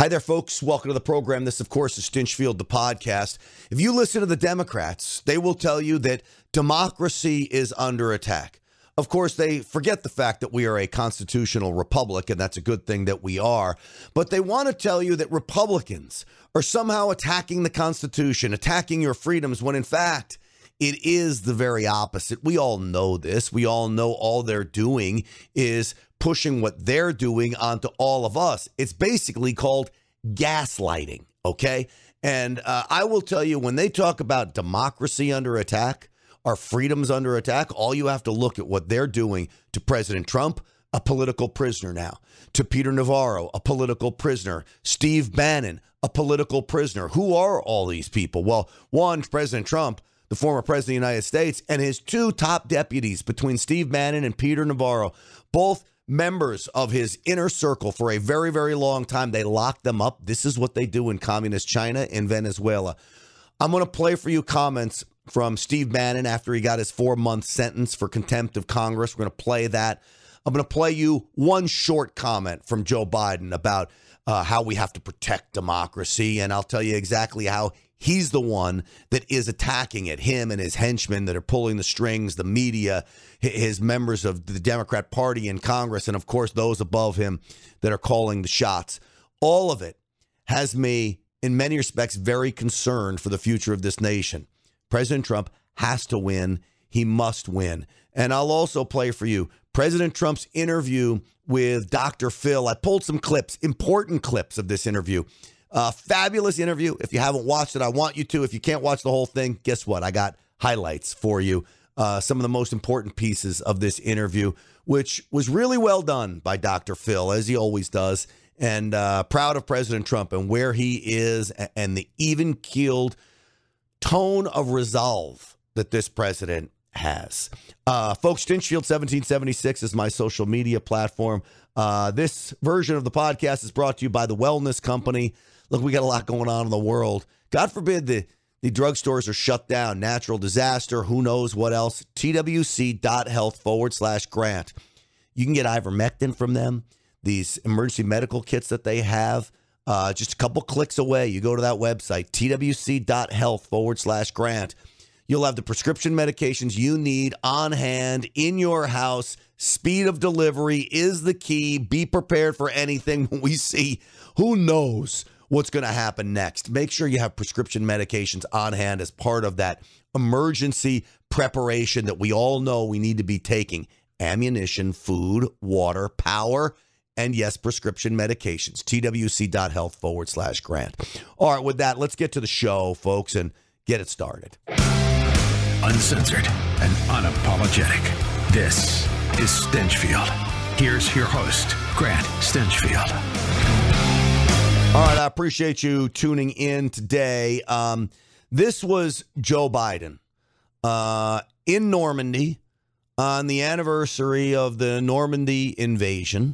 Hi there, folks. Welcome to the program. This, of course, is Stinchfield, the podcast. If you listen to the Democrats, they will tell you that democracy is under attack. Of course, they forget the fact that we are a constitutional republic, and that's a good thing that we are. But they want to tell you that Republicans are somehow attacking the Constitution, attacking your freedoms, when in fact, it is the very opposite. We all know this. We all know all they're doing is pushing what they're doing onto all of us. It's basically called gaslighting, okay? And I will tell you, when they talk about democracy under attack, our freedoms under attack, all you have to look at what they're doing to President Trump, a political prisoner now, to Peter Navarro, a political prisoner, Steve Bannon, a political prisoner. Who are all these people? Well, one, President Trump, the former president of the United States, and his two top deputies between Steve Bannon and Peter Navarro, both members of his inner circle for a very, very long time. They locked them up. This is what they do in communist China and Venezuela. I'm going to play for you comments from Steve Bannon after he got his 4-month sentence for contempt of Congress. We're going to play that. I'm going to play you one short comment from Joe Biden about how we have to protect democracy, and I'll tell you exactly how he's the one that is attacking it, him and his henchmen that are pulling the strings, the media, his members of the Democrat Party in Congress, and of course those above him that are calling the shots. All of it has me, in many respects, very concerned for the future of this nation. President Trump has to win. He must win. And I'll also play for you President Trump's interview with Dr. Phil. I pulled some clips, important clips of this interview. Fabulous interview. If you haven't watched it, I want you to. If you can't watch the whole thing, guess what? I got highlights for you. Some of the most important pieces of this interview, which was really well done by Dr. Phil, as he always does. And proud of President Trump and where he is and the even-keeled tone of resolve that this president has. Folks, Stinchfield 1776 is my social media platform. This version of the podcast is brought to you by the Wellness Company. Look, we got a lot going on in the world. God forbid the drugstores are shut down. Natural disaster, who knows what else. twc.health/grant. You can get ivermectin from them, these emergency medical kits that they have. Just a couple clicks away. You go to that website, twc.health/grant. You'll have the prescription medications you need on hand in your house. Speed of delivery is the key. Be prepared for anything when we see. Who knows what's going to happen next? Make sure you have prescription medications on hand as part of that emergency preparation that we all know we need to be taking. Ammunition, food, water, power, and yes, prescription medications. twc.health/grant. All right, with that, let's get to the show, folks, and get it started. Uncensored and unapologetic. This is Stinchfield. Here's your host, Grant Stinchfield. All right, I appreciate you tuning in today. This was Joe Biden in Normandy on the anniversary of the Normandy invasion,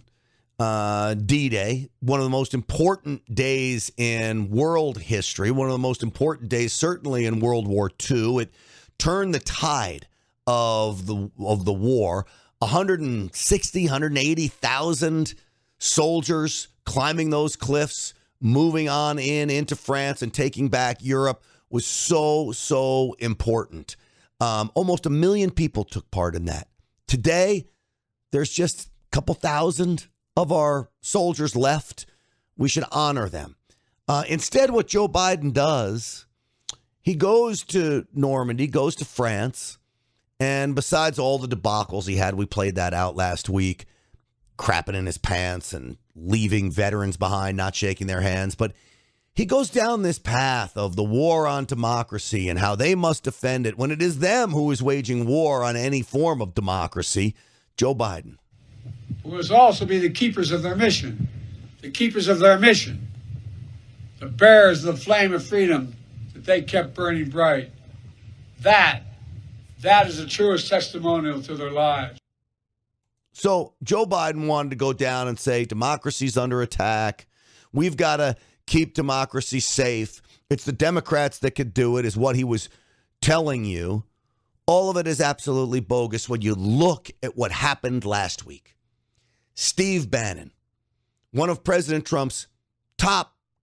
D-Day, one of the most important days in world history, one of the most important days certainly in World War II. It turned the tide of the war. 160, 180,000 soldiers climbing those cliffs, moving on into France and taking back Europe was so important. Almost 1 million people took part in that. Today, there's just a couple thousand of our soldiers left. We should honor them. Instead, what Joe Biden does, he goes to Normandy, goes to France, and besides all the debacles he had, we played that out last week, crapping in his pants and leaving veterans behind, not shaking their hands, but he goes down this path of the war on democracy and how they must defend it when it is them who is waging war on any form of democracy. Joe Biden. Who must also be the keepers of their mission, the keepers of their mission, the bearers of the flame of freedom that they kept burning bright. That is the truest testimonial to their lives. So Joe Biden wanted to go down and say democracy's under attack. We've got to keep democracy safe. It's the Democrats that could do it, is what he was telling you. All of it is absolutely bogus when you look at what happened last week. Steve Bannon, one of President Trump's top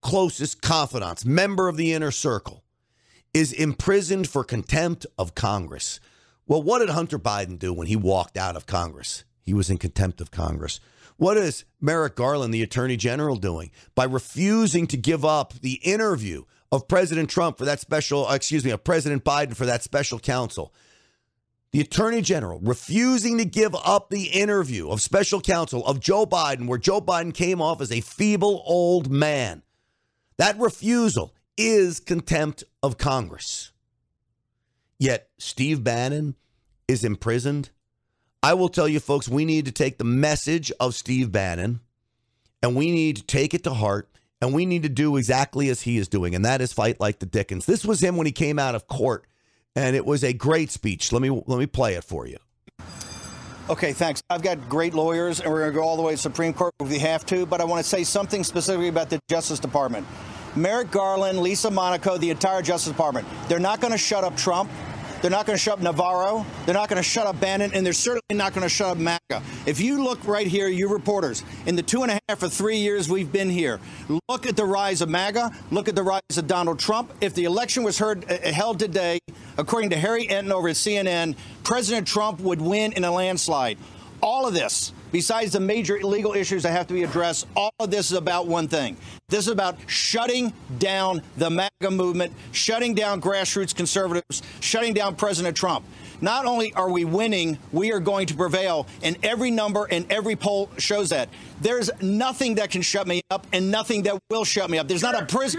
closest confidants, member of the inner circle, is imprisoned for contempt of Congress. Well, what did Hunter Biden do when he walked out of Congress? He was in contempt of Congress. What is Merrick Garland, the Attorney General, doing by refusing to give up the interview of President Trump for that of President Biden for that special counsel? The Attorney General refusing to give up the interview of special counsel of Joe Biden, where Joe Biden came off as a feeble old man. That refusal is contempt of Congress. Yet Steve Bannon is imprisoned. I will tell you, folks, we need to take the message of Steve Bannon and we need to take it to heart and we need to do exactly as he is doing, and that is fight like the Dickens. This was him when he came out of court. And it was a great speech. Let me play it for you. Okay, thanks. I've got great lawyers, and we're going to go all the way to Supreme Court if we have to, but I want to say something specifically about the Justice Department. Merrick Garland, Lisa Monaco, the entire Justice Department, they're not going to shut up Trump. They're not going to shut up Navarro. They're not going to shut up Bannon, and they're certainly not going to shut up MAGA. If you look right here, you reporters, in the 2.5 or 3 years we've been here, look at the rise of MAGA, look at the rise of Donald Trump. If the election was held today, according to Harry Enton over at CNN, President Trump would win in a landslide. All of this, besides the major legal issues that have to be addressed, all of this is about one thing. This is about shutting down the MAGA movement, shutting down grassroots conservatives, shutting down President Trump. Not only are we winning, we are going to prevail, and every number and every poll shows that. There's nothing that can shut me up and nothing that will shut me up. There's not a prison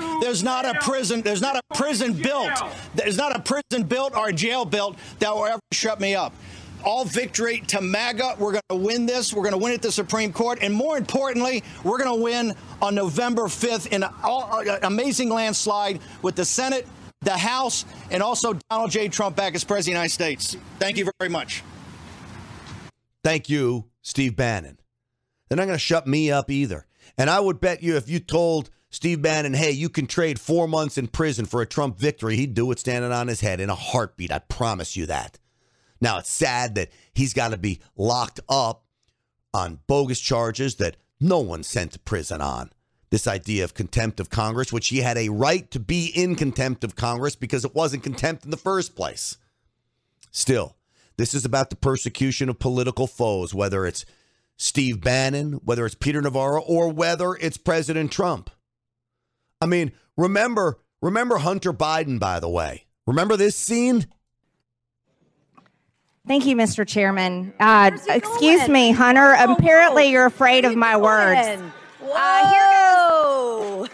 built or a jail built that will ever shut me up. All victory to MAGA. We're going to win this. We're going to win at the Supreme Court. And more importantly, we're going to win on November 5th in an amazing landslide with the Senate, the House, and also Donald J. Trump back as President of the United States. Thank you very much. Thank you, Steve Bannon. They're not going to shut me up either. And I would bet you if you told Steve Bannon, hey, you can trade 4 months in prison for a Trump victory, he'd do it standing on his head in a heartbeat. I promise you that. Now, it's sad that he's got to be locked up on bogus charges that no one sent to prison on. This idea of contempt of Congress, which he had a right to be in contempt of Congress because it wasn't contempt in the first place. Still, this is about the persecution of political foes, whether it's Steve Bannon, whether it's Peter Navarro, or whether it's President Trump. I mean, remember Hunter Biden, by the way. Remember this scene? Thank you, Mr. Chairman. Excuse me, Hunter. Whoa. Apparently, you're afraid of my words. Whoa!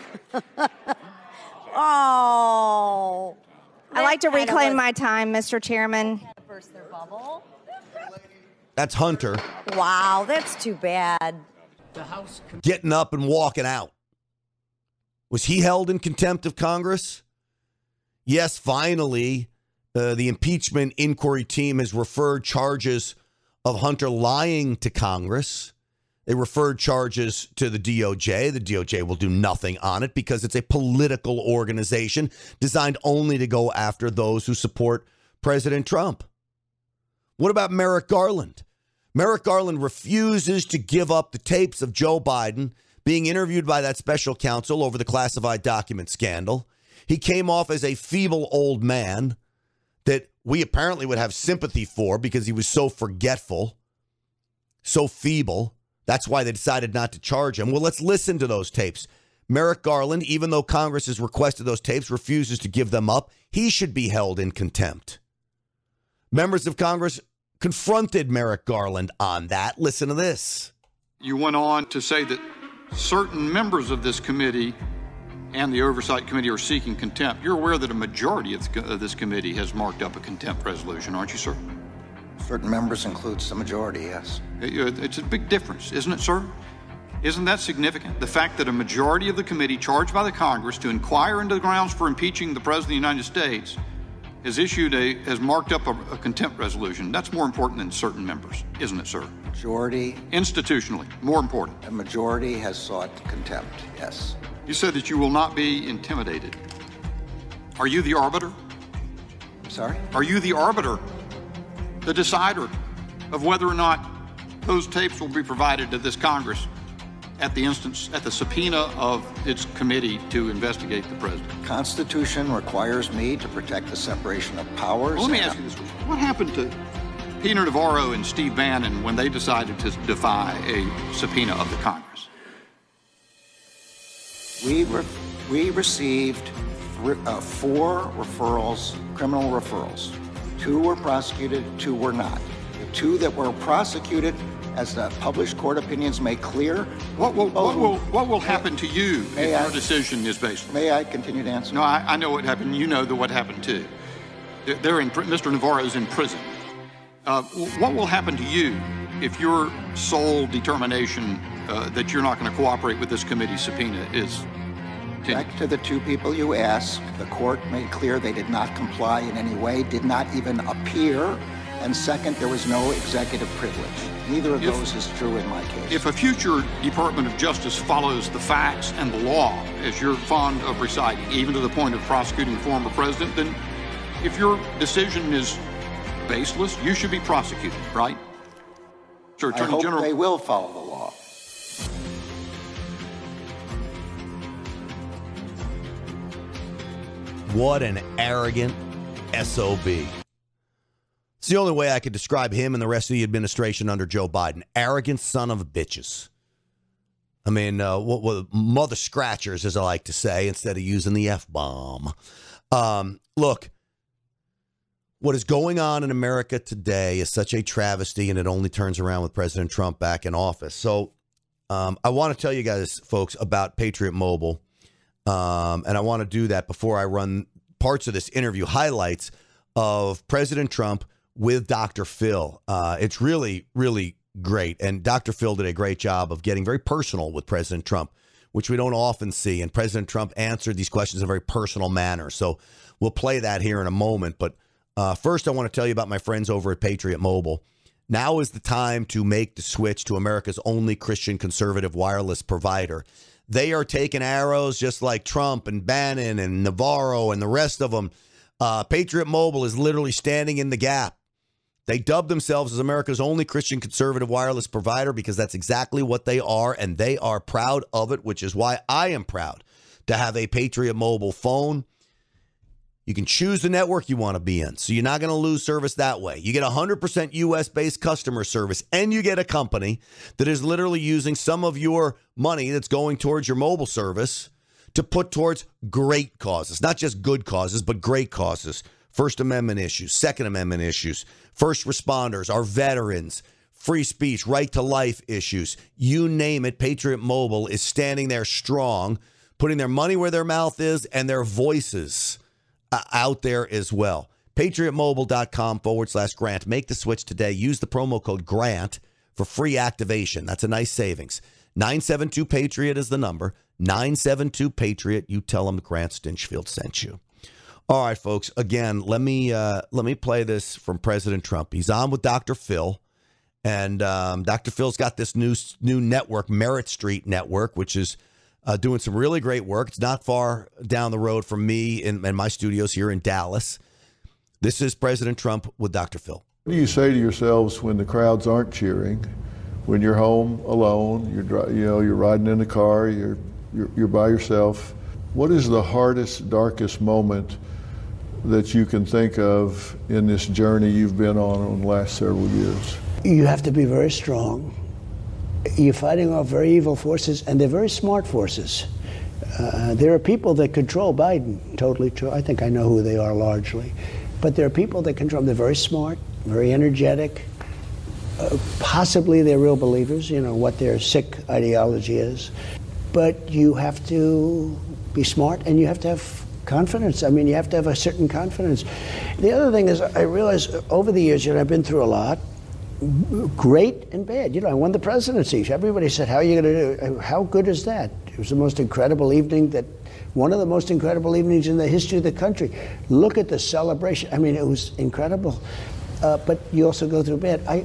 Oh! I like to reclaim my time, Mr. Chairman. Burst their bubble. That's Hunter. Wow, that's too bad. Getting up and walking out. Was he held in contempt of Congress? Yes, finally. The impeachment inquiry team has referred charges of Hunter lying to Congress. They referred charges to the DOJ. The DOJ will do nothing on it because it's a political organization designed only to go after those who support President Trump. What about Merrick Garland? Merrick Garland refuses to give up the tapes of Joe Biden being interviewed by that special counsel over the classified document scandal. He came off as a feeble old man that we apparently would have sympathy for because he was so forgetful, so feeble. That's why they decided not to charge him. Well, let's listen to those tapes. Merrick Garland, even though Congress has requested those tapes, refuses to give them up. He should be held in contempt. Members of Congress confronted Merrick Garland on that. Listen to this. You went on to say that certain members of this committee and the Oversight Committee are seeking contempt. You're aware that a majority of this committee has marked up a contempt resolution, aren't you, sir? Certain members includes the majority, yes. It's a big difference, isn't it, sir? Isn't that significant? The fact that a majority of the committee charged by the Congress to inquire into the grounds for impeaching the President of the United States has marked up a contempt resolution. That's more important than certain members, isn't it, sir? Majority. Institutionally, more important. A majority has sought contempt, yes. You said that you will not be intimidated. Are you the arbiter? I'm sorry? Are you the arbiter, the decider of whether or not those tapes will be provided to this Congress at the subpoena of its committee to investigate the president? The Constitution requires me to protect the separation of powers. Well, let me ask you this question. What happened to Peter Navarro and Steve Bannon when they decided to defy a subpoena of the Congress? We received 4 referrals, criminal referrals. 2 were prosecuted, 2 were not. The 2 that were prosecuted, as the published court opinions make clear. What will happen to you if your decision is based? May I continue to answer? No, I know what happened. You know what happened too. Mr. Navarro's in prison. What will happen to you if your sole determination that you're not going to cooperate with this committee's subpoena is? Back to the 2 people you asked, the court made clear they did not comply in any way, did not even appear, and second, there was no executive privilege. Neither of those is true in my case. If a future Department of Justice follows the facts and the law, as you're fond of reciting, even to the point of prosecuting the former president, then if your decision is baseless, you should be prosecuted, right? Sir, Attorney I hope General, they will follow the law. What an arrogant SOB. It's the only way I could describe him and the rest of the administration under Joe Biden. Arrogant son of bitches. I mean, what mother scratchers, as I like to say, instead of using the F-bomb. Look, what is going on in America today is such a travesty, and it only turns around with President Trump back in office. So I want to tell you guys, folks, about Patriot Mobile. And I want to do that before I run parts of this interview, highlights of President Trump with Dr. Phil. It's really, really great. And Dr. Phil did a great job of getting very personal with President Trump, which we don't often see. And President Trump answered these questions in a very personal manner. So we'll play that here in a moment. But first, I want to tell you about my friends over at Patriot Mobile. Now is the time to make the switch to America's only Christian conservative wireless provider. They are taking arrows just like Trump and Bannon and Navarro and the rest of them. Patriot Mobile is literally standing in the gap. They dubbed themselves as America's only Christian conservative wireless provider because that's exactly what they are, and they are proud of it, which is why I am proud to have a Patriot Mobile phone. You can choose the network you want to be in, so you're not going to lose service that way. You get 100% U.S.-based customer service, and you get a company that is literally using some of your money that's going towards your mobile service to put towards great causes, not just good causes, but great causes. First Amendment issues, Second Amendment issues, first responders, our veterans, free speech, right to life issues. You name it, Patriot Mobile is standing there strong, putting their money where their mouth is and their voices out there as well. PatriotMobile.com/Grant. Make the switch today. Use the promo code GRANT for free activation. That's a nice savings. 972-PATRIOT is the number. 972-PATRIOT. You tell them Grant Stinchfield sent you. All right, folks. Again, let me play this from President Trump. He's on with Dr. Phil, and Dr. Phil's got this new network, Merit Street Network, which is doing some really great work. It's not far down the road from me and my studios here in Dallas. This is President Trump with Dr. Phil. What do you say to yourselves when the crowds aren't cheering? When you're home alone, you're riding in the car, you're by yourself. What is the hardest, darkest moment that you can think of in this journey you've been on the last several years? You have to be very strong. You're fighting off very evil forces, and they're very smart forces. There are people that control Biden, totally true. I think I know who they are largely. But there are people that control him. They're very smart, very energetic. Possibly they're real believers, what their sick ideology is. But you have to be smart, and you have to have confidence. I mean, you have to have a certain confidence. The other thing is, I realize over the years, I've been through a lot, great and bad. I won the presidency. Everybody said, how are you going to do? How good is that? It was the most incredible evening, one of the most incredible evenings in the history of the country. Look at the celebration. I mean, it was incredible. But you also go through bad. I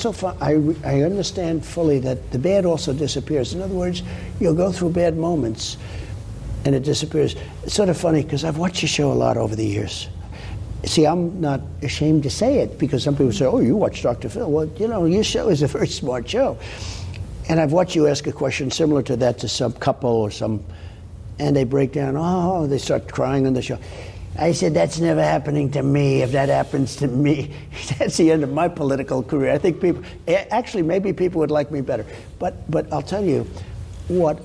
understand fully that the bad also disappears. In other words, you'll go through bad moments, and it disappears. It's sort of funny, because I've watched your show a lot over the years. See, I'm not ashamed to say it, because some people say, oh, you watch Dr. Phil. Well, your show is a very smart show. And I've watched you ask a question similar to that to some couple or and they break down, oh, they start crying on the show. I said, that's never happening to me. If that happens to me, that's the end of my political career. I think maybe people would like me better. But I'll tell you what,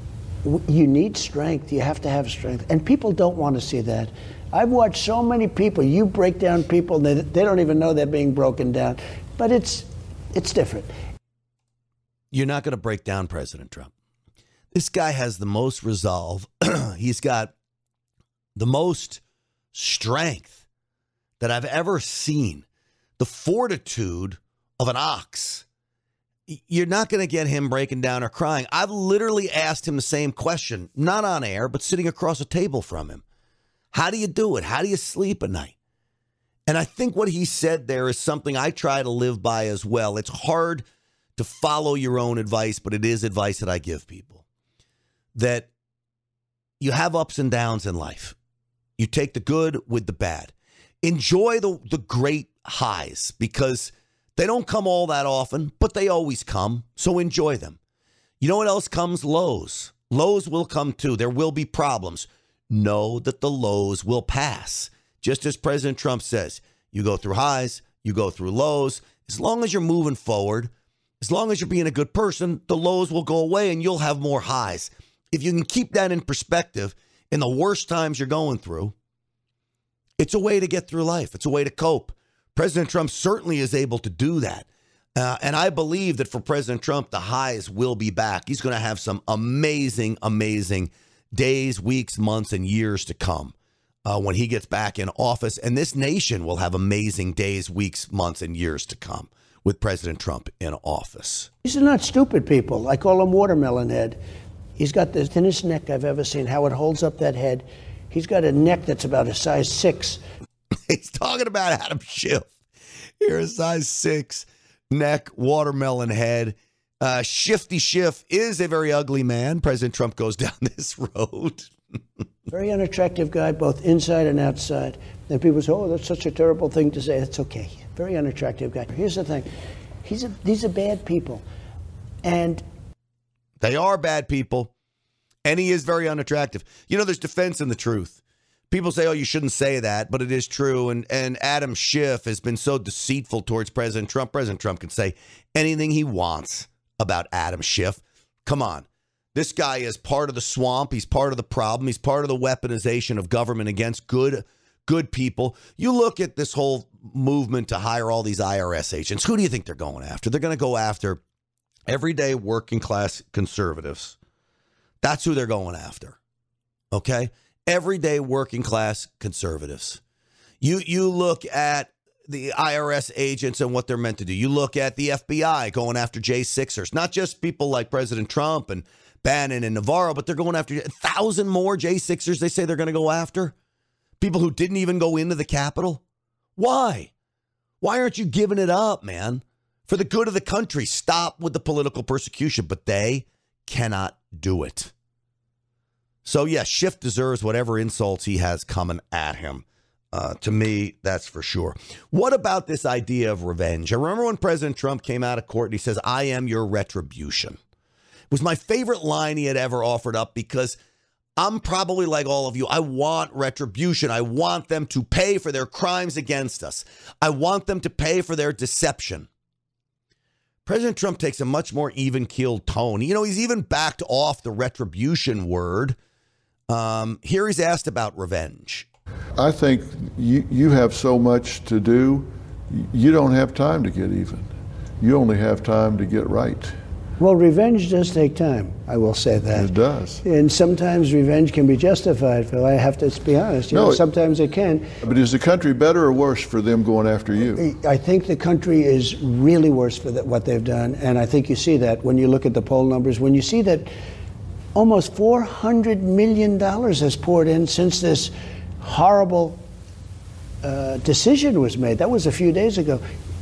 you need strength. You have to have strength. And people don't want to see that. I've watched so many people, you break down people, they don't even know they're being broken down. But it's different. You're not going to break down President Trump. This guy has the most resolve. He's got the most strength that I've ever seen. The fortitude of an ox. You're not going to get him breaking down or crying. I've literally asked him the same question, not on air, but sitting across a table from him. How do you do it? How do you sleep at night? And I think what he said there is something I try to live by as well. It's hard to follow your own advice, but it is advice that I give people. That you have ups and downs in life. You take the good with the bad. Enjoy the great highs because they don't come all that often, but they always come. So enjoy them. You know what else comes? Lows. Lows will come too. There will be problems. Know that the lows will pass. Just as President Trump says, you go through highs, you go through lows. As long as you're moving forward, as long as you're being a good person, the lows will go away and you'll have more highs. If you can keep that in perspective in the worst times you're going through, it's a way to get through life. It's a way to cope. President Trump certainly is able to do that. And I believe that for President Trump, the highs will be back. He's going to have some amazing, amazing days, weeks, months, and years to come when he gets back in office. And this nation will have amazing days, weeks, months, and years to come with President Trump in office. These are not stupid people. I call him Watermelon Head. He's got the thinnest neck I've ever seen, how it holds up that head. He's got a neck that's about a size 6. He's talking about Adam Schiff. Here, a size 6 neck, watermelon head. Shifty Schiff is a very ugly man. President Trump goes down this road. Very unattractive guy, both inside and outside. And people say, oh, that's such a terrible thing to say. It's okay. Very unattractive guy. Here's the thing. These are bad people. And they are bad people. And he is very unattractive. You know, there's defense in the truth. People say, oh, you shouldn't say that, but it is true. And Adam Schiff has been so deceitful towards President Trump. President Trump can say anything he wants about Adam Schiff. Come on. This guy is part of the swamp. He's part of the problem. He's part of the weaponization of government against good people. You look at this whole movement to hire all these IRS agents. Who do you think they're going after? They're going to go after everyday working class conservatives. That's who they're going after. Okay? Everyday working class conservatives. You look at the IRS agents and what they're meant to do. You look at the FBI going after J6ers, not just people like President Trump and Bannon and Navarro, but they're going after 1,000 more J6ers they say they're going to go after. People who didn't even go into the Capitol. Why? Why aren't you giving it up, man? For the good of the country, stop with the political persecution, but they cannot do it. So, yeah, Schiff deserves whatever insults he has coming at him. To me, that's for sure. What about this idea of revenge? I remember when President Trump came out of court and he says, I am your retribution. It was my favorite line he had ever offered up because I'm probably like all of you. I want retribution. I want them to pay for their crimes against us. I want them to pay for their deception. President Trump takes a much more even-keeled tone. You know, he's even backed off the retribution word. Here he's asked about revenge. I think you have so much to do, you don't have time to get even. You only have time to get right. Well, revenge does take time, I will say that. It does. And sometimes revenge can be justified, Phil. I have to be honest. Sometimes it can. But is the country better or worse for them going after you? I think the country is really worse for what they've done. And I think you see that when you look at the poll numbers. When you see that almost $400 million has poured in since this horrible decision was made. That was a few days ago.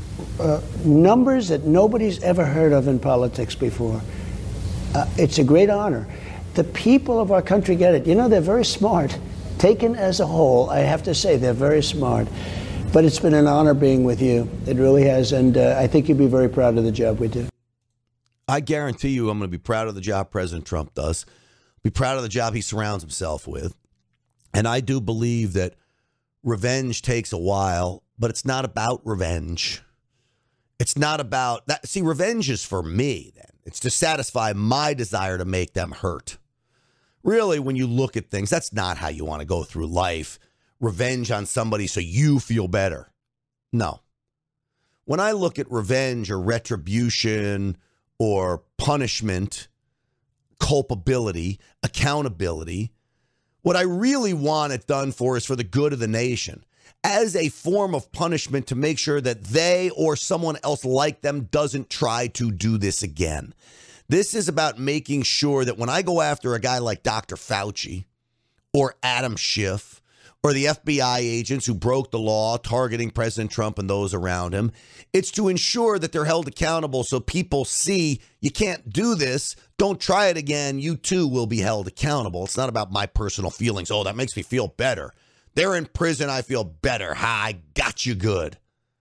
Numbers that nobody's ever heard of in politics before. It's a great honor. The people of our country get it. You know, they're very smart. Taken as a whole, I have to say, they're very smart. But it's been an honor being with you. It really has. And I think you'd be very proud of the job we do. I guarantee you I'm going to be proud of the job President Trump does, be proud of the job he surrounds himself with. And I do believe that revenge takes a while, but it's not about revenge. It's not about that. See, revenge is for me then. It's to satisfy my desire to make them hurt. Really, when you look at things, that's not how you want to go through life. Revenge on somebody so you feel better. No. When I look at revenge or retribution or punishment, culpability, accountability, what I really want it done for is for the good of the nation, as a form of punishment to make sure that they or someone else like them doesn't try to do this again. This is about making sure that when I go after a guy like Dr. Fauci or Adam Schiff or the FBI agents who broke the law targeting President Trump and those around him, it's to ensure that they're held accountable so people see you can't do this. Don't try it again. You too will be held accountable. It's not about my personal feelings. Oh, that makes me feel better. They're in prison. I feel better. Ha, I got you good.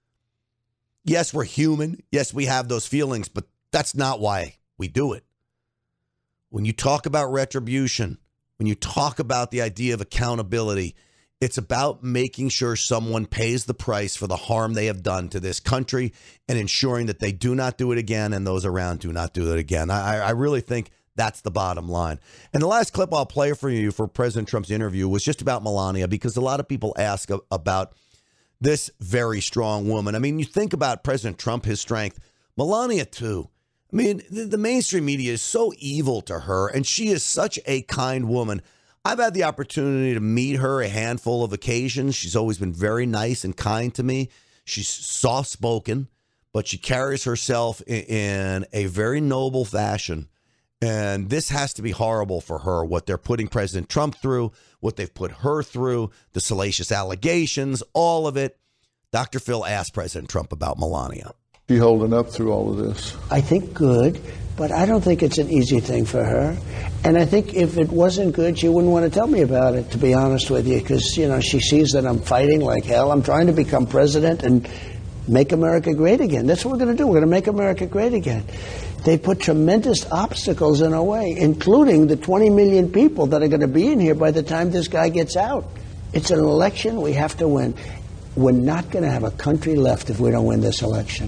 Yes, we're human. Yes, we have those feelings, but that's not why we do it. When you talk about retribution, when you talk about the idea of accountability, it's about making sure someone pays the price for the harm they have done to this country and ensuring that they do not do it again and those around do not do it again. I really think that's the bottom line. And the last clip I'll play for you for President Trump's interview was just about Melania, because a lot of people ask about this very strong woman. I mean, you think about President Trump, his strength, Melania too. I mean, the mainstream media is so evil to her, and she is such a kind woman. I've had the opportunity to meet her a handful of occasions. She's always been very nice and kind to me. She's soft-spoken, but she carries herself in a very noble fashion. And this has to be horrible for her, what they're putting President Trump through, what they've put her through, the salacious allegations, all of it. Dr. Phil asked President Trump about Melania. She holding up through all of this? I think good, but I don't think it's an easy thing for her. And I think if it wasn't good, she wouldn't want to tell me about it, to be honest with you, because, you know, she sees that I'm fighting like hell. I'm trying to become president and make America great again. That's what we're going to do. We're going to make America great again. They put tremendous obstacles in our way, including the 20 million people that are going to be in here by the time this guy gets out. It's an election we have to win. We're not going to have a country left if we don't win this election.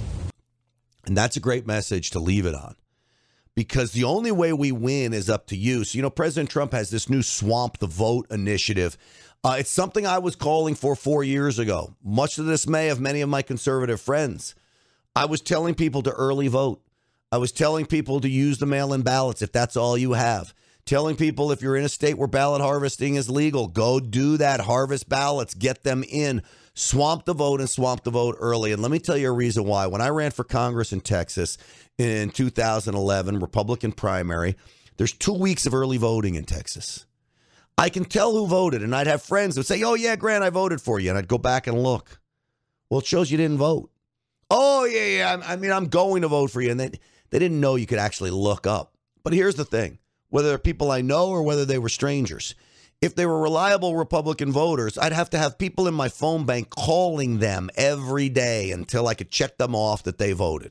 And that's a great message to leave it on, because the only way we win is up to you. So, you know, President Trump has this new Swamp the Vote initiative. It's something I was calling for 4 years ago, much to the dismay of many of my conservative friends. I was telling people to early vote. I was telling people to use the mail-in ballots if that's all you have. Telling people if you're in a state where ballot harvesting is legal, go do that. Harvest ballots, get them in. Swamp the vote and swamp the vote early. And let me tell you a reason why. When I ran for Congress in Texas in 2011, Republican primary, there's 2 weeks of early voting in Texas. I can tell who voted, and I'd have friends that would say, oh, yeah, Grant, I voted for you. And I'd go back and look. Well, it shows you didn't vote. Oh, yeah, I'm going to vote for you. And they didn't know you could actually look up. But here's the thing. Whether they're people I know or whether they were strangers, if they were reliable Republican voters, I'd have to have people in my phone bank calling them every day until I could check them off that they voted.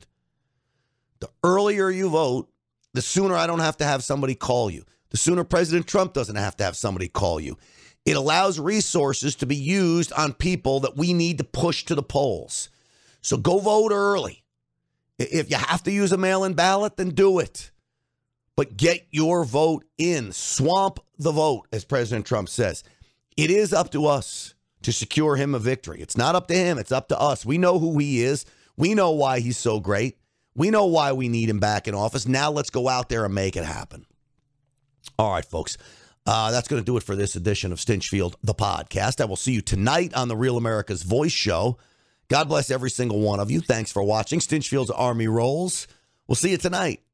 The earlier you vote, the sooner I don't have to have somebody call you. The sooner President Trump doesn't have to have somebody call you. It allows resources to be used on people that we need to push to the polls. So go vote early. If you have to use a mail-in ballot, then do it. But get your vote in. Swamp the vote, as President Trump says. It is up to us to secure him a victory. It's not up to him. It's up to us. We know who he is. We know why he's so great. We know why we need him back in office. Now let's go out there and make it happen. All right, folks. That's going to do it for this edition of Stinchfield, the podcast. I will see you tonight on the Real America's Voice show. God bless every single one of you. Thanks for watching Stinchfield's Army Rolls. We'll see you tonight.